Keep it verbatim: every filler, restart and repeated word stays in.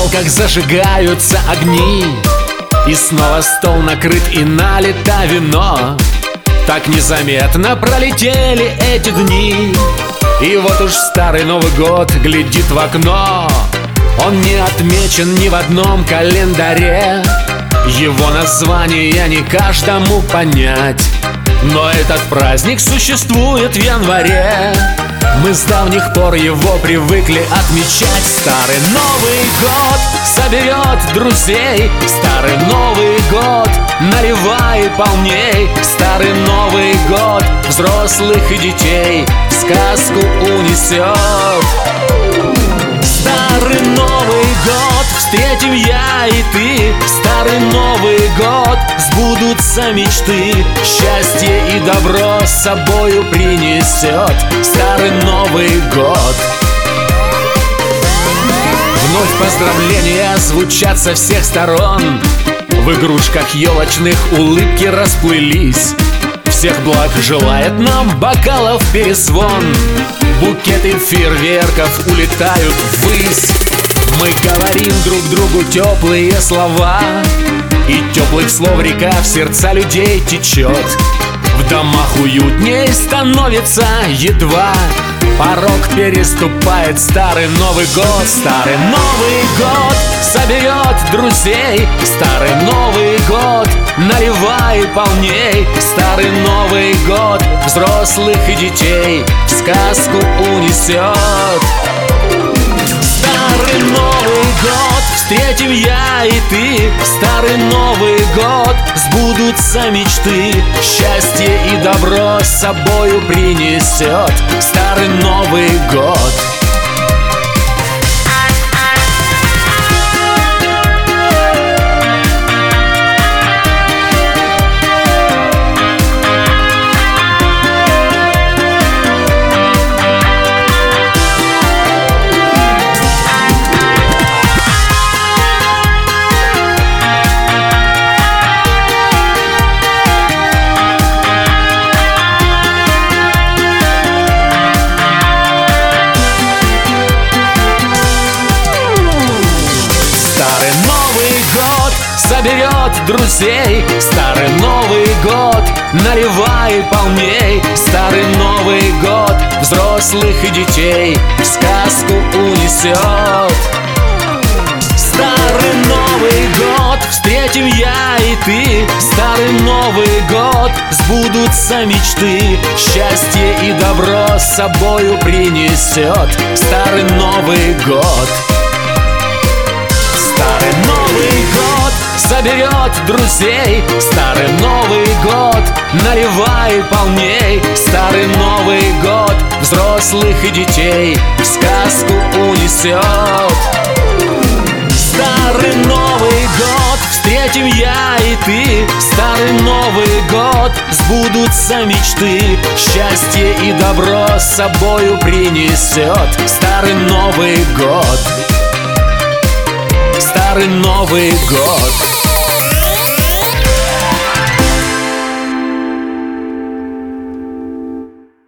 полках зажигаются огни, и снова стол накрыт и налито вино. Так незаметно пролетели эти дни, и вот уж старый Новый год глядит в окно. Он не отмечен ни в одном календаре, его название не каждому понять. Но этот праздник существует в январе, мы с давних пор его привыкли отмечать. Старый Новый год соберет друзей, старый Новый год наливай полней. Старый Новый год взрослых и детей в сказку унесет. Старый Новый год встретим я и ты, старый Новый год сбудутся мечты, счастье и добро с собою принесет старый Новый год. Вновь поздравления звучат со всех сторон, в игрушках елочных улыбки расплылись. Всех благ желает нам бокалов перезвон, букеты фейерверков улетают ввысь. Мы говорим друг другу теплые слова, и теплых слов река в сердца людей течет. В домах уютней становится едва порог переступает старый Новый год. Старый Новый год соберет друзей, старый Новый год наливай полней. Старый Новый год взрослых и детей в сказку унесет. Старый Новый год встретим я и ты, старый Новый год сбудутся мечты, счастье и добро с собою принесет старый Новый год. Соберет друзей, старый Новый год наливай полней. Старый Новый год взрослых и детей в сказку унесет. Старый Новый год встретим я и ты, старый Новый год сбудутся мечты, счастье и добро с собою принесет старый Новый год. Старый Новый год соберет друзей, старый Новый год наливай полней. Старый Новый год взрослых и детей в сказку унесет. Старый Новый год встретим я и ты, старый Новый год сбудутся мечты, счастье и добро с собою принесет старый Новый год. Старый Новый год.